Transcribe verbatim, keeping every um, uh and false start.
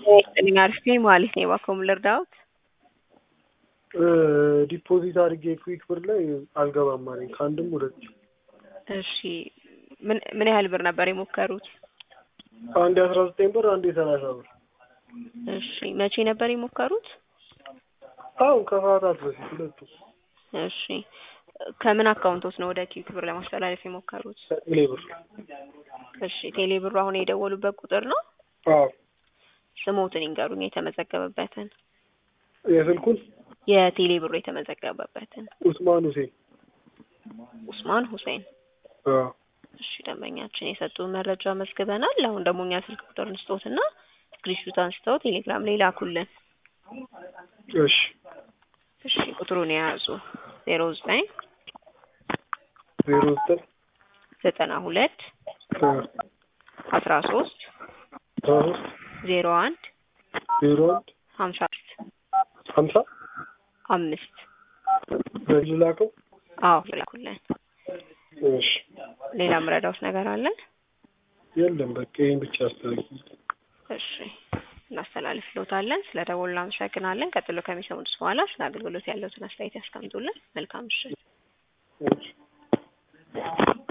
እኔ አርፌ ማለት ነው ባኮም ልርዳውት ዲፖዚት አድርጌ ኩዊክ ብር ላይ አልገባም ማለት ከአንድም ሁለት እሺ ምን ምን ያህል ብር ነበር የሞከሩት? አንድ አስራ ዘጠኝ ብር አንድ ሰላሳ ብር። እሺ መቼ ነበር የሞከሩት? አሁን ከሰዓታት በፊት ሁለቱ። እሺ ከምን አካውንቶስ ነው ወደ ኩዊክ ብር ለማስተላለፍ የሞከሩት? ቴሌ ብር። እሺ ቴሌ ብር አሁን የደወሉበት ቁጥር ነው? አዎ። ስሞትን ይንገሩኝ የተመዘገበበትን። የስልኩን የቴሌ ብር የተመዘገበበትን። ኡስማን ሁሴን። ኡስማን ሁሴን። አዎ። እሺ ደንበኛችን የሰጡን መረጃ መዝግበናል። አሁን ደግሞ እኛ ስልክ ቁጥር እንስጠውትና ስክሪንሾት አንስተው ቴሌግራም ላይ ላኩልን። እሺ እሺ ቁጥሩን የያዙ ዜሮ ዘጠኝ ዜሮ ዘጠኝ ዘጠና ሁለት አስራ ሶስት ዜሮ አንድ ዜሮ አንድ ሀምሳ ሀምሳ አምስት በዚህ ላከው። አዎ ላኩልን። እሺ ሌላ ምረዳውስ ነገር አለ? የለም በቃ ይሄን ብቻ አስተላልፍ። እሺ እናስተላልፍልዎታለን። ስለ ደወሉ እናመሰግናለን። ቀጥሎ ከሚሰሙት በኋላ ስለ አገልግሎት ያለውን አስተያየት ያስቀምጡልን። መልካም ምሽት።